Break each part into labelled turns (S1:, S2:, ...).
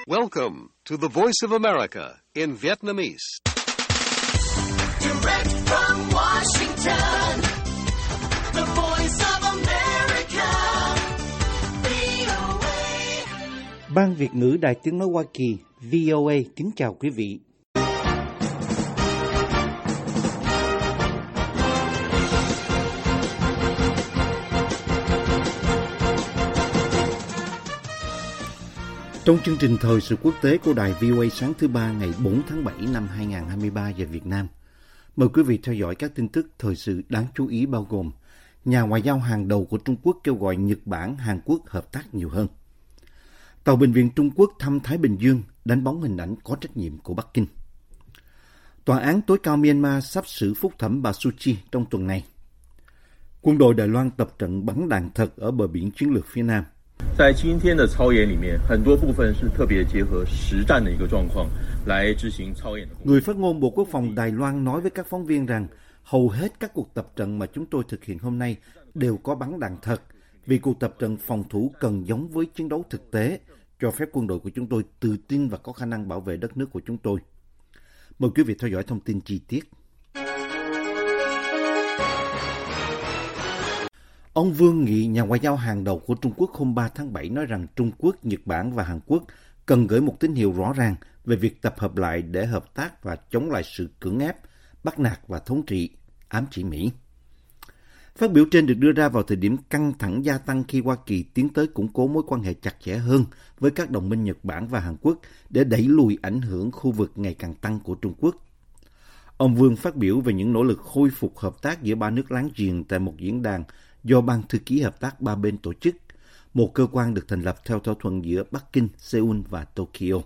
S1: Welcome to the Voice of America in Vietnamese.
S2: Direct from Washington, the Voice of America, VOA.
S3: Ban Việt ngữ Đài Tiếng nói Hoa Kỳ, VOA kính chào quý vị. Trong chương trình thời sự quốc tế của đài VOA sáng thứ Ba ngày 4 tháng 7 năm 2023 giờ Việt Nam, mời quý vị theo dõi các tin tức thời sự đáng chú ý bao gồm nhà ngoại giao hàng đầu của Trung Quốc kêu gọi Nhật Bản, Hàn Quốc hợp tác nhiều hơn. Tàu bệnh viện Trung Quốc thăm Thái Bình Dương đánh bóng hình ảnh có trách nhiệm của Bắc Kinh. Tòa án tối cao Myanmar sắp xử phúc thẩm bà Suu Kyi trong tuần này. Quân đội Đài Loan tập trận bắn đạn thật ở bờ biển chiến lược phía Nam.
S4: 在今天的操演里面，很多部分是特别结合实战的一个状况来执行操演的。
S3: Người phát ngôn Bộ Quốc phòng Đài Loan nói với các phóng viên rằng hầu hết các cuộc tập trận mà chúng tôi thực hiện hôm nay đều có bắn đạn thật, vì cuộc tập trận phòng thủ cần giống với chiến đấu thực tế, cho phép quân đội của chúng tôi tự tin và có khả năng bảo vệ đất nước của chúng tôi. Mời quý vị theo dõi thông tin chi tiết. Ông Vương Nghị, nhà ngoại giao hàng đầu của Trung Quốc hôm 3 tháng 7 nói rằng Trung Quốc, Nhật Bản và Hàn Quốc cần gửi một tín hiệu rõ ràng về việc tập hợp lại để hợp tác và chống lại sự cưỡng ép, bắt nạt và thống trị, ám chỉ Mỹ. Phát biểu trên được đưa ra vào thời điểm căng thẳng gia tăng khi Hoa Kỳ tiến tới củng cố mối quan hệ chặt chẽ hơn với các đồng minh Nhật Bản và Hàn Quốc để đẩy lùi ảnh hưởng khu vực ngày càng tăng của Trung Quốc. Ông Vương phát biểu về những nỗ lực khôi phục hợp tác giữa ba nước láng giềng tại một diễn đàn do Ban Thư ký Hợp tác ba bên tổ chức, một cơ quan được thành lập theo thỏa thuận giữa Bắc Kinh, Seoul và Tokyo.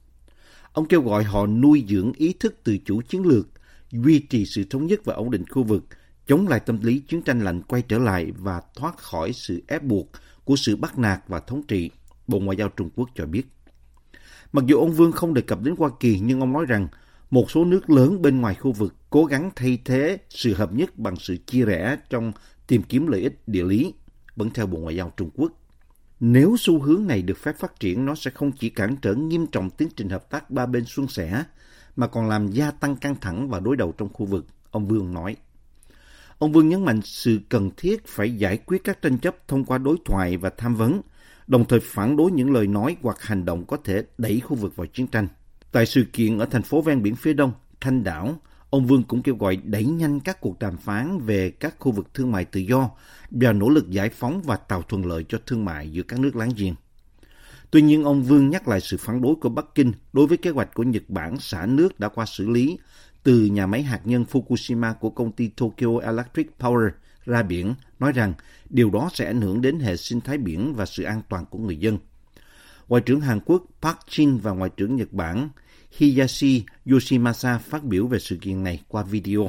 S3: Ông kêu gọi họ nuôi dưỡng ý thức tự chủ chiến lược, duy trì sự thống nhất và ổn định khu vực, chống lại tâm lý chiến tranh lạnh quay trở lại và thoát khỏi sự ép buộc của sự bắt nạt và thống trị, Bộ Ngoại giao Trung Quốc cho biết. Mặc dù ông Vương không đề cập đến Hoa Kỳ, nhưng ông nói rằng một số nước lớn bên ngoài khu vực cố gắng thay thế sự hợp nhất bằng sự chia rẽ trong tìm kiếm lợi ích địa lý, vẫn theo Bộ Ngoại giao Trung Quốc. Nếu xu hướng này được phép phát triển, nó sẽ không chỉ cản trở nghiêm trọng tiến trình hợp tác ba bên suôn sẻ, mà còn làm gia tăng căng thẳng và đối đầu trong khu vực, ông Vương nói. Ông Vương nhấn mạnh sự cần thiết phải giải quyết các tranh chấp thông qua đối thoại và tham vấn, đồng thời phản đối những lời nói hoặc hành động có thể đẩy khu vực vào chiến tranh. Tại sự kiện ở thành phố ven biển phía đông, Thanh Đảo, ông Vương cũng kêu gọi đẩy nhanh các cuộc đàm phán về các khu vực thương mại tự do và nỗ lực giải phóng và tạo thuận lợi cho thương mại giữa các nước láng giềng. Tuy nhiên, ông Vương nhắc lại sự phản đối của Bắc Kinh đối với kế hoạch của Nhật Bản xả nước đã qua xử lý từ nhà máy hạt nhân Fukushima của công ty Tokyo Electric Power ra biển, nói rằng điều đó sẽ ảnh hưởng đến hệ sinh thái biển và sự an toàn của người dân. Ngoại trưởng Hàn Quốc Park Jin và Ngoại trưởng Nhật Bản Hiyashi Yoshimasa phát biểu về sự kiện này qua video.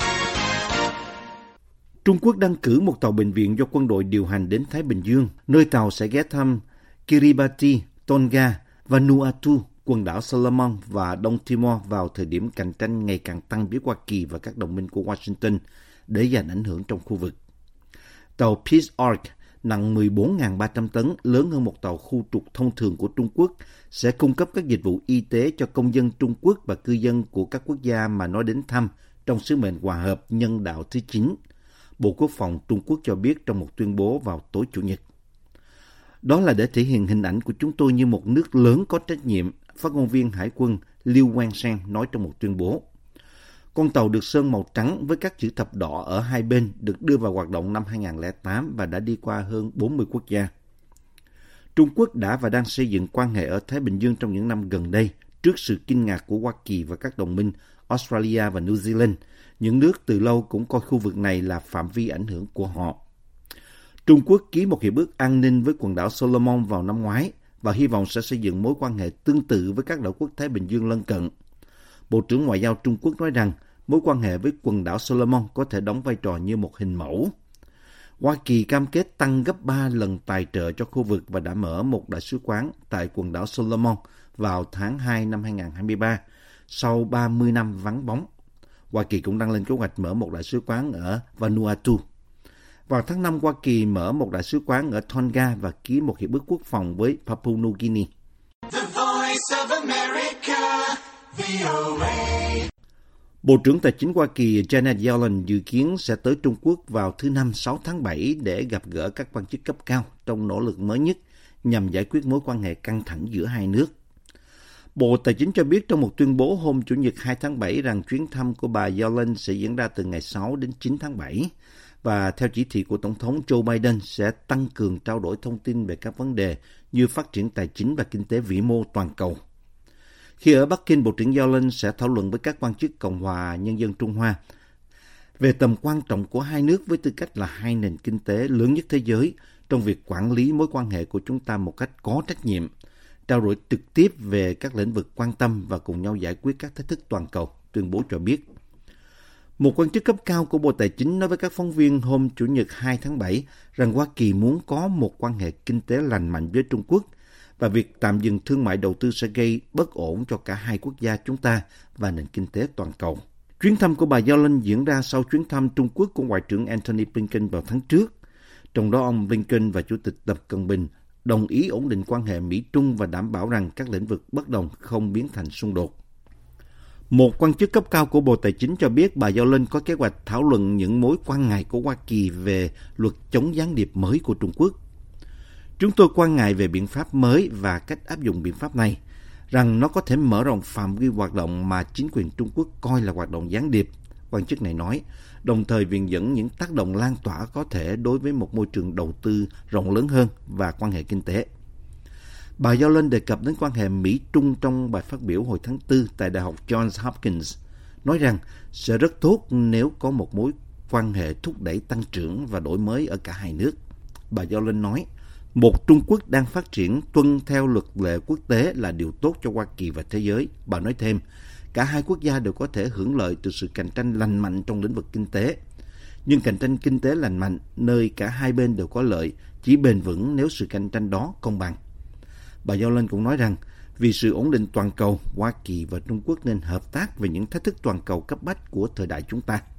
S3: Trung Quốc đang cử một tàu bệnh viện do quân đội điều hành đến Thái Bình Dương, nơi tàu sẽ ghé thăm Kiribati, Tonga, Vanuatu, quần đảo Solomon và Đông Timor vào thời điểm cạnh tranh ngày càng tăng giữa Hoa Kỳ và các đồng minh của Washington để giành ảnh hưởng trong khu vực. Tàu Peace Ark nặng 14.300 tấn, lớn hơn một tàu khu trục thông thường của Trung Quốc, sẽ cung cấp các dịch vụ y tế cho công dân Trung Quốc và cư dân của các quốc gia mà nó đến thăm trong sứ mệnh hòa hợp nhân đạo thứ 9, Bộ Quốc phòng Trung Quốc cho biết trong một tuyên bố vào tối Chủ nhật. Đó là để thể hiện hình ảnh của chúng tôi như một nước lớn có trách nhiệm, phát ngôn viên Hải quân Liu Wangsheng nói trong một tuyên bố. Con tàu được sơn màu trắng với các chữ thập đỏ ở hai bên được đưa vào hoạt động năm 2008 và đã đi qua hơn 40 quốc gia. Trung Quốc đã và đang xây dựng quan hệ ở Thái Bình Dương trong những năm gần đây trước sự kinh ngạc của Hoa Kỳ và các đồng minh Australia và New Zealand, những nước từ lâu cũng coi khu vực này là phạm vi ảnh hưởng của họ. Trung Quốc ký một hiệp ước an ninh với quần đảo Solomon vào năm ngoái và hy vọng sẽ xây dựng mối quan hệ tương tự với các đảo quốc Thái Bình Dương lân cận. Bộ trưởng Ngoại giao Trung Quốc nói rằng mối quan hệ với quần đảo Solomon có thể đóng vai trò như một hình mẫu. Hoa Kỳ cam kết tăng gấp 3 lần tài trợ cho khu vực và đã mở một đại sứ quán tại quần đảo Solomon vào tháng 2 năm 2023, sau 30 năm vắng bóng. Hoa Kỳ cũng đang lên kế hoạch mở một đại sứ quán ở Vanuatu. Vào tháng 5, Hoa Kỳ mở một đại sứ quán ở Tonga và ký một hiệp ước quốc phòng với Papua New Guinea.
S2: The Voice America, VOA.
S3: Bộ trưởng Tài chính Hoa Kỳ Janet Yellen dự kiến sẽ tới Trung Quốc vào thứ Năm 6 tháng 7 để gặp gỡ các quan chức cấp cao trong nỗ lực mới nhất nhằm giải quyết mối quan hệ căng thẳng giữa hai nước. Bộ Tài chính cho biết trong một tuyên bố hôm Chủ nhật 2 tháng 7 rằng chuyến thăm của bà Yellen sẽ diễn ra từ ngày 6 đến 9 tháng 7 và theo chỉ thị của Tổng thống Joe Biden sẽ tăng cường trao đổi thông tin về các vấn đề như phát triển tài chính và kinh tế vĩ mô toàn cầu. Khi ở Bắc Kinh, Bộ trưởng Yellen sẽ thảo luận với các quan chức Cộng hòa Nhân dân Trung Hoa về tầm quan trọng của hai nước với tư cách là hai nền kinh tế lớn nhất thế giới trong việc quản lý mối quan hệ của chúng ta một cách có trách nhiệm, trao đổi trực tiếp về các lĩnh vực quan tâm và cùng nhau giải quyết các thách thức toàn cầu, tuyên bố cho biết. Một quan chức cấp cao của Bộ Tài chính nói với các phóng viên hôm Chủ nhật 2 tháng 7 rằng Hoa Kỳ muốn có một quan hệ kinh tế lành mạnh với Trung Quốc và việc tạm dừng thương mại đầu tư sẽ gây bất ổn cho cả hai quốc gia chúng ta và nền kinh tế toàn cầu. Chuyến thăm của bà Yellen diễn ra sau chuyến thăm Trung Quốc của Ngoại trưởng Antony Blinken vào tháng trước. Trong đó, ông Blinken và Chủ tịch Tập Cận Bình đồng ý ổn định quan hệ Mỹ-Trung và đảm bảo rằng các lĩnh vực bất đồng không biến thành xung đột. Một quan chức cấp cao của Bộ Tài chính cho biết bà Yellen có kế hoạch thảo luận những mối quan ngại của Hoa Kỳ về luật chống gián điệp mới của Trung Quốc. Chúng tôi quan ngại về biện pháp mới và cách áp dụng biện pháp này, rằng nó có thể mở rộng phạm vi hoạt động mà chính quyền Trung Quốc coi là hoạt động gián điệp, quan chức này nói, đồng thời viện dẫn những tác động lan tỏa có thể đối với một môi trường đầu tư rộng lớn hơn và quan hệ kinh tế. Bà Yellen đề cập đến quan hệ Mỹ-Trung trong bài phát biểu hồi tháng 4 tại Đại học Johns Hopkins, nói rằng sẽ rất tốt nếu có một mối quan hệ thúc đẩy tăng trưởng và đổi mới ở cả hai nước. Bà Yellen nói, một Trung Quốc đang phát triển tuân theo luật lệ quốc tế là điều tốt cho Hoa Kỳ và thế giới. Bà nói thêm, cả hai quốc gia đều có thể hưởng lợi từ sự cạnh tranh lành mạnh trong lĩnh vực kinh tế. Nhưng cạnh tranh kinh tế lành mạnh, nơi cả hai bên đều có lợi, chỉ bền vững nếu sự cạnh tranh đó công bằng. Bà Yellen cũng nói rằng, vì sự ổn định toàn cầu, Hoa Kỳ và Trung Quốc nên hợp tác về những thách thức toàn cầu cấp bách của thời đại chúng ta.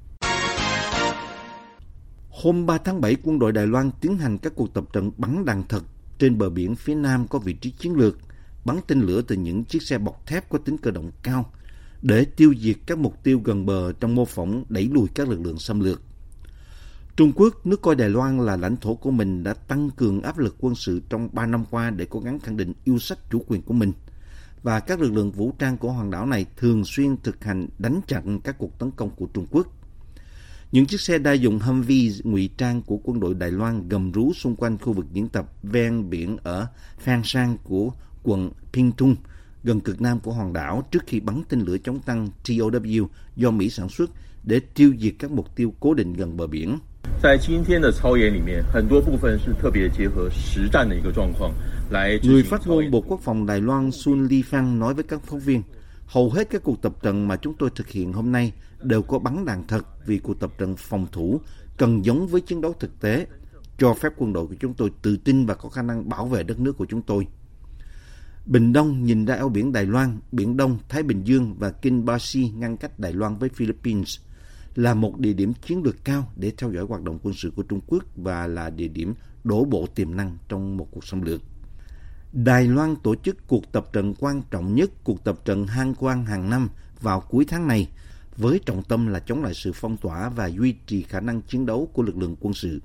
S3: Hôm 3 tháng 7, quân đội Đài Loan tiến hành các cuộc tập trận bắn đạn thật trên bờ biển phía nam có vị trí chiến lược, bắn tên lửa từ những chiếc xe bọc thép có tính cơ động cao để tiêu diệt các mục tiêu gần bờ trong mô phỏng đẩy lùi các lực lượng xâm lược. Trung Quốc, nước coi Đài Loan là lãnh thổ của mình, đã tăng cường áp lực quân sự trong 3 năm qua để cố gắng khẳng định yêu sách chủ quyền của mình. Và các lực lượng vũ trang của hòn đảo này thường xuyên thực hành đánh chặn các cuộc tấn công của Trung Quốc. Những chiếc xe đa dụng Humvee ngụy trang của quân đội Đài Loan gầm rú xung quanh khu vực diễn tập ven biển ở Phan Sang của quận Pinh Tung, gần cực nam của hòn đảo, trước khi bắn tên lửa chống tăng TOW do Mỹ sản xuất để tiêu diệt các mục tiêu cố định gần bờ biển.
S4: 在今天的操演里面，很多部分是特别结合实战的一个状况来。
S3: Người phát ngôn Bộ Quốc phòng Đài Loan Sun Lifan nói với các phóng viên, hầu hết các cuộc tập trận mà chúng tôi thực hiện hôm nay đều có bắn đạn thật vì cuộc tập trận phòng thủ cần giống với chiến đấu thực tế, cho phép quân đội của chúng tôi tự tin và có khả năng bảo vệ đất nước của chúng tôi. Bình Đông nhìn ra eo biển Đài Loan, Biển Đông, Thái Bình Dương và Kinh Basi ngăn cách Đài Loan với Philippines là một địa điểm chiến lược cao để theo dõi hoạt động quân sự của Trung Quốc và là địa điểm đổ bộ tiềm năng trong một cuộc xâm lược. Đài Loan tổ chức cuộc tập trận quan trọng nhất, cuộc tập trận Han Quan hàng năm vào cuối tháng này, với trọng tâm là chống lại sự phong tỏa và duy trì khả năng chiến đấu của lực lượng quân sự.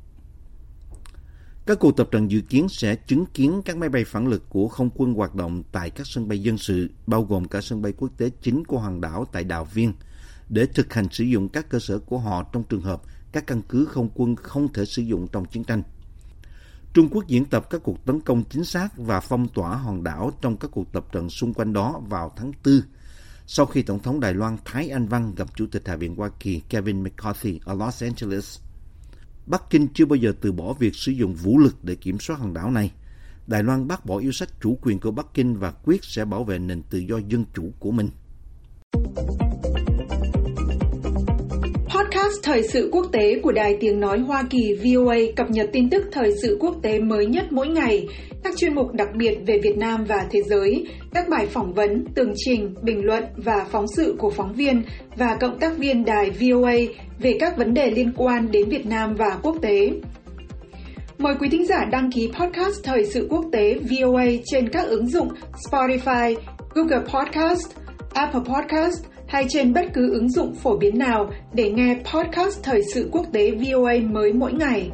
S3: Các cuộc tập trận dự kiến sẽ chứng kiến các máy bay phản lực của không quân hoạt động tại các sân bay dân sự, bao gồm cả sân bay quốc tế chính của hòn đảo tại đảo Viên, để thực hành sử dụng các cơ sở của họ trong trường hợp các căn cứ không quân không thể sử dụng trong chiến tranh. Trung Quốc diễn tập các cuộc tấn công chính xác và phong tỏa hòn đảo trong các cuộc tập trận xung quanh đó vào tháng 4, sau khi Tổng thống Đài Loan Thái Anh Văn gặp Chủ tịch Hạ viện Hoa Kỳ Kevin McCarthy ở Los Angeles. Bắc Kinh chưa bao giờ từ bỏ việc sử dụng vũ lực để kiểm soát hòn đảo này. Đài Loan bác bỏ yêu sách chủ quyền của Bắc Kinh và quyết sẽ bảo vệ nền tự do dân chủ của mình.
S5: Podcast Thời sự quốc tế của Đài Tiếng Nói Hoa Kỳ VOA cập nhật tin tức thời sự quốc tế mới nhất mỗi ngày, các chuyên mục đặc biệt về Việt Nam và thế giới, các bài phỏng vấn, tường trình, bình luận và phóng sự của phóng viên và cộng tác viên đài VOA về các vấn đề liên quan đến Việt Nam và quốc tế. Mời quý thính giả đăng ký podcast Thời sự quốc tế VOA trên các ứng dụng Spotify, Google Podcast, Apple Podcast hay trên bất cứ ứng dụng phổ biến nào để nghe podcast Thời sự quốc tế VOA mới mỗi ngày.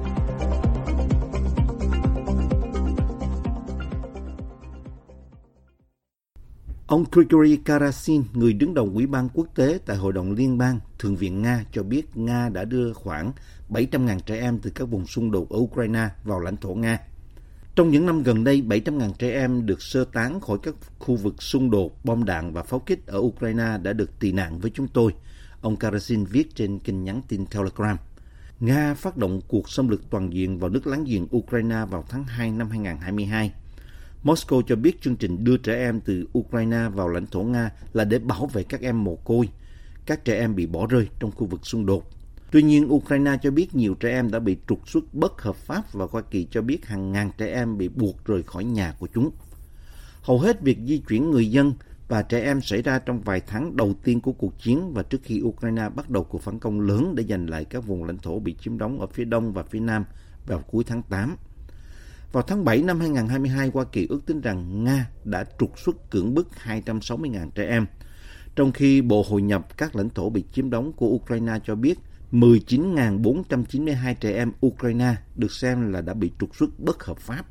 S3: Ông Grigory Karasin, người đứng đầu Ủy ban quốc tế tại Hội đồng Liên bang Thượng viện Nga cho biết Nga đã đưa khoảng 700.000 trẻ em từ các vùng xung đột ở Ukraine vào lãnh thổ Nga. Trong những năm gần đây, 700.000 trẻ em được sơ tán khỏi các khu vực xung đột, bom đạn và pháo kích ở Ukraine đã được tị nạn với chúng tôi, ông Karasin viết trên kênh nhắn tin Telegram. Nga phát động cuộc xâm lược toàn diện vào nước láng giềng Ukraine vào tháng 2 năm 2022. Moscow cho biết chương trình đưa trẻ em từ Ukraine vào lãnh thổ Nga là để bảo vệ các em mồ côi, các trẻ em bị bỏ rơi trong khu vực xung đột. Tuy nhiên, Ukraine cho biết nhiều trẻ em đã bị trục xuất bất hợp pháp và Hoa Kỳ cho biết hàng ngàn trẻ em bị buộc rời khỏi nhà của chúng. Hầu hết việc di chuyển người dân và trẻ em xảy ra trong vài tháng đầu tiên của cuộc chiến và trước khi Ukraine bắt đầu cuộc phản công lớn để giành lại các vùng lãnh thổ bị chiếm đóng ở phía đông và phía nam vào cuối tháng 8. Vào tháng 7 năm 2022, Hoa Kỳ ước tính rằng Nga đã trục xuất cưỡng bức 260.000 trẻ em, trong khi Bộ Hội nhập các lãnh thổ bị chiếm đóng của Ukraine cho biết 19.492 trẻ em Ukraine được xem là đã bị trục xuất bất hợp pháp.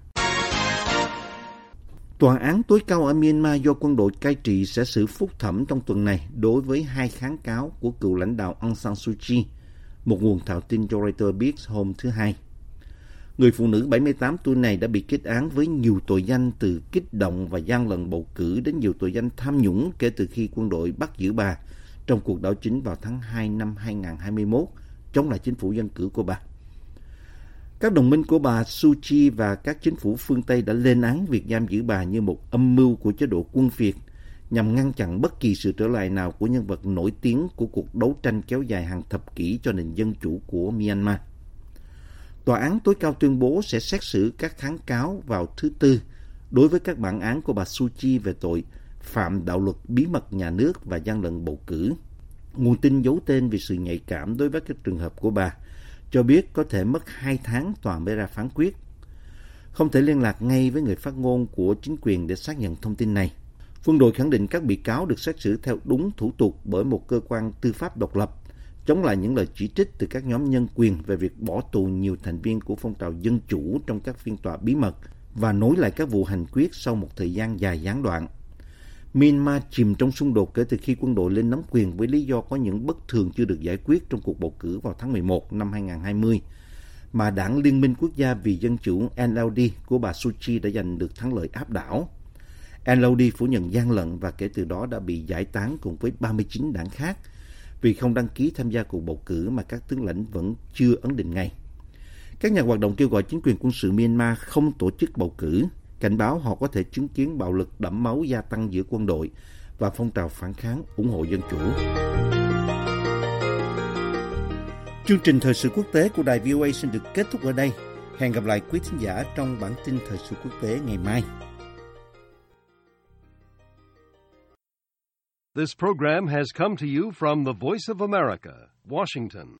S3: Tòa án tối cao ở Myanmar do quân đội cai trị sẽ xử phúc thẩm trong tuần này đối với 2 kháng cáo của cựu lãnh đạo Aung San Suu Kyi, một nguồn thạo tin cho Reuters biết hôm thứ Hai. Người phụ nữ 78 tuổi này đã bị kết án với nhiều tội danh từ kích động và gian lận bầu cử đến nhiều tội danh tham nhũng kể từ khi quân đội bắt giữ bà trong cuộc đảo chính vào tháng 2 năm 2021 chống lại chính phủ dân cử của bà. Các đồng minh của bà Suu Kyi và các chính phủ phương Tây đã lên án việc giam giữ bà như một âm mưu của chế độ quân Việt nhằm ngăn chặn bất kỳ sự trở lại nào của nhân vật nổi tiếng của cuộc đấu tranh kéo dài hàng thập kỷ cho nền dân chủ của Myanmar. Tòa án tối cao tuyên bố sẽ xét xử các kháng cáo vào thứ Tư đối với các bản án của bà Suu Kyi về tội phạm đạo luật bí mật nhà nước và gian lận bầu cử. Nguồn tin giấu tên vì sự nhạy cảm đối với các trường hợp của bà cho biết có thể mất 2 tháng tòa mới ra phán quyết. Không thể liên lạc ngay với người phát ngôn của chính quyền để xác nhận thông tin này. Quân đội khẳng định các bị cáo được xét xử theo đúng thủ tục bởi một cơ quan tư pháp độc lập, chống lại những lời chỉ trích từ các nhóm nhân quyền về việc bỏ tù nhiều thành viên của phong trào dân chủ trong các phiên tòa bí mật và nối lại các vụ hành quyết sau một thời gian dài gián đoạn. Myanmar chìm trong xung đột kể từ khi quân đội lên nắm quyền với lý do có những bất thường chưa được giải quyết trong cuộc bầu cử vào tháng 11 năm 2020, mà Đảng Liên minh Quốc gia vì Dân chủ NLD của bà Suu Kyi đã giành được thắng lợi áp đảo. NLD phủ nhận gian lận và kể từ đó đã bị giải tán cùng với 39 đảng khác vì không đăng ký tham gia cuộc bầu cử mà các tướng lãnh vẫn chưa ấn định ngay. Các nhà hoạt động kêu gọi chính quyền quân sự Myanmar không tổ chức bầu cử, cảnh báo họ có thể chứng kiến bạo lực đẫm máu gia tăng giữa quân đội và phong trào phản kháng ủng hộ dân chủ. Chương trình Thời sự quốc tế của đài VOA xin được kết thúc ở đây. Hẹn gặp lại quý thính giả trong bản tin Thời sự quốc tế ngày mai.
S1: This program has come to you from the Voice of America, Washington.